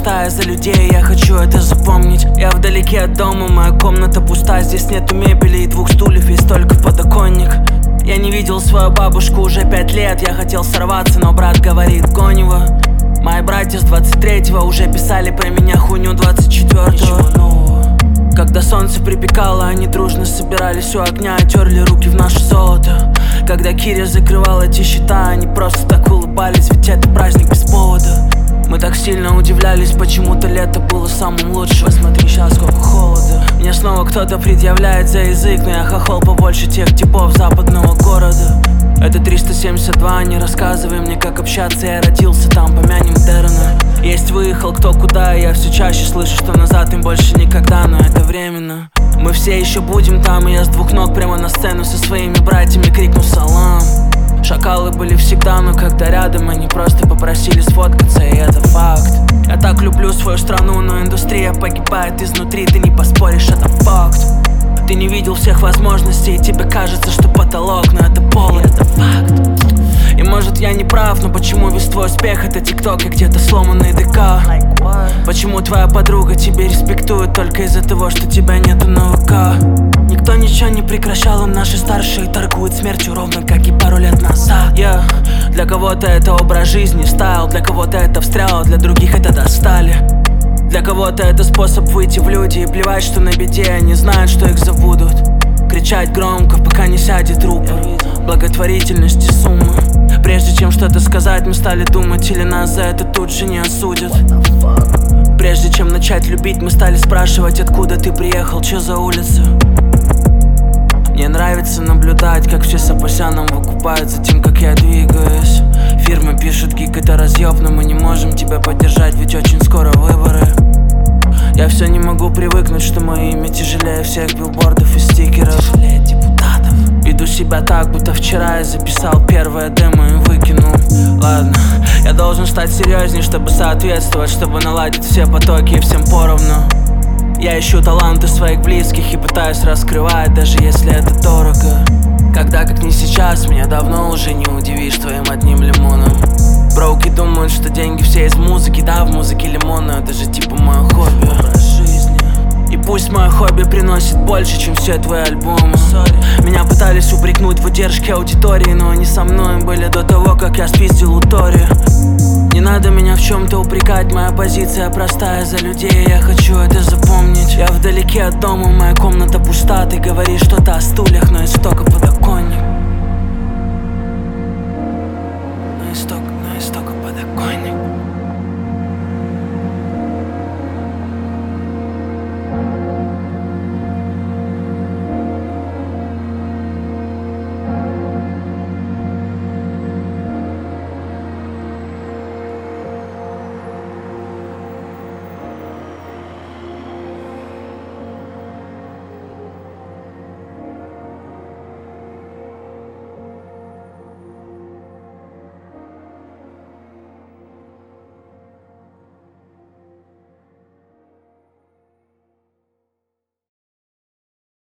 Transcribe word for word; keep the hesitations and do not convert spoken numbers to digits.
простая, за людей я хочу это запомнить. Я вдалеке от дома, моя комната пуста. Здесь нету мебели и двух стульев, есть только подоконник. Я не видел свою бабушку уже пять лет. Я хотел сорваться, но брат говорит: гонь его. Мои братья с двадцать третьего уже писали про меня хуйню двадцать четвёртого. Когда солнце припекало, они дружно собирались у огня и терли руки в наше золото. Когда Киря закрывала эти счета, они просто так улыбались, ведь это праздник без повода. Мы так сильно удивлялись, почему-то лето было самым лучшим. Посмотри сейчас, сколько холода. Мне снова кто-то предъявляет за язык, но я хохол побольше тех типов западного города. Это триста семьдесят два, не рассказывай мне, как общаться. Я родился там, помянем Дэрона. Есть выехал кто куда, и я все чаще слышу, что назад им больше никогда, но это временно. Мы все еще будем там, и я с двух ног прямо на сцену со своими братьями крикну салам. Шакалы были всегда, но когда рядом, они просто попросили сфоткаться, и это факт. Я так люблю свою страну, но индустрия погибает изнутри, ты не поспоришь, это факт. Ты не видел всех возможностей, и тебе кажется, что потолок, но это пол, и это факт. И может я не прав, но почему весь твой успех это тикток и где-то сломанный ДК? Почему твоя подруга тебе респектует только из-за того, что тебя нету на ВК? Никто ничего не прекращал, им наши старшие торгуют смертью ровно как и пару лет назад. yeah. Для кого-то это образ жизни, стайл, для кого-то это встрял, для других это достали. Для кого-то это способ выйти в люди и плевать, что на беде они знают, что их забудут. Кричать громко, пока не сядет трупа. Благотворительность и сумма. Прежде чем что-то сказать, мы стали думать, или нас за это тут же не осудят. Прежде чем начать любить, мы стали спрашивать, откуда ты приехал, чё за улица. Мне нравится наблюдать, как все с Апасяном выкупают за тем, как я двигаюсь. Фирмы пишут: гик это разъеб, но мы не можем тебя поддержать, ведь очень скоро выборы. Я все не могу привыкнуть, что мое имя тяжелее всех билбордов и стикеров. Тяжелее депутатов. Веду себя так, будто вчера я записал первое демо и выкинул. Ладно, я должен стать серьезней, чтобы соответствовать, чтобы наладить все потоки и всем поровну. Я ищу таланты своих близких и пытаюсь раскрывать, даже если это дорого. Когда, как не сейчас, меня давно уже не удивишь твоим одним лимоном. Броуки думают, что деньги все из музыки, да, в музыке лимон, но это же типа мое хобби. Образ жизни. И пусть мое хобби приносит больше, чем все твои альбомы. Sorry. Меня пытались упрекнуть в удержке аудитории, но они со мной были до того, как я спиздил у Тори. Не надо меня в чем-то упрекать, моя позиция простая, за людей я хочу это запомнить. Я вдалеке от дома, моя комната пуста, ты говоришь что-то о стульях, но есть только подоконник.